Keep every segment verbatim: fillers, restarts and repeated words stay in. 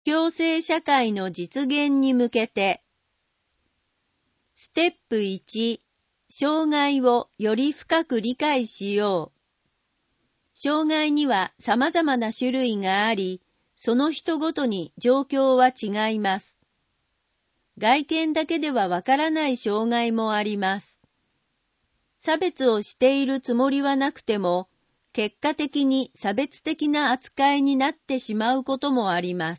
共生社会の実現に向けて。ステップいち、障害をより深く理解しよう。障害には様々な種類があり、その人ごとに状況は違います。外見だけではわからない障害もあります。差別をしているつもりはなくても、結果的に差別的な扱いになってしまうこともあります。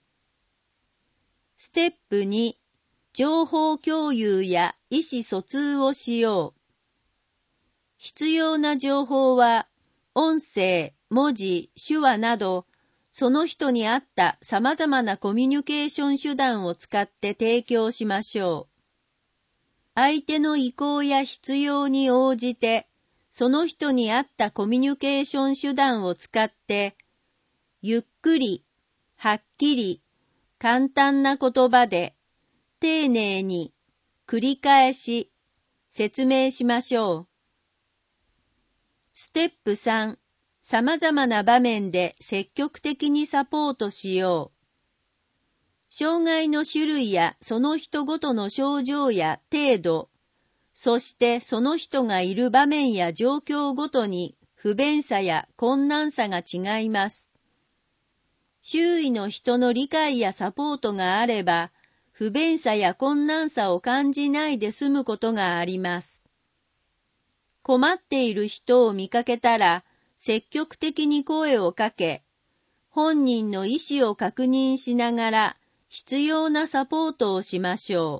ステップに、情報共有や意思疎通をしよう。必要な情報は、音声、文字、手話など、その人に合った様々なコミュニケーション手段を使って提供しましょう。相手の意向や必要に応じて、その人に合ったコミュニケーション手段を使って、ゆっくり、はっきり、簡単な言葉で、丁寧に、繰り返し、説明しましょう。ステップさん、様々な場面で積極的にサポートしよう。障害の種類やその人ごとの症状や程度、そしてその人がいる場面や状況ごとに不便さや困難さが違います。周囲の人の理解やサポートがあれば、不便さや困難さを感じないで済むことがあります。困っている人を見かけたら、積極的に声をかけ、本人の意思を確認しながら必要なサポートをしましょ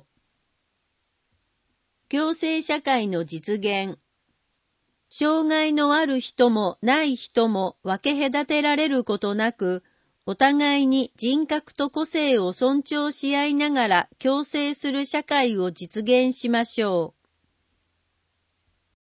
う。共生社会の実現。障害のある人もない人も分け隔てられることなく、お互いに人格と個性を尊重し合いながら共生する社会を実現しましょう。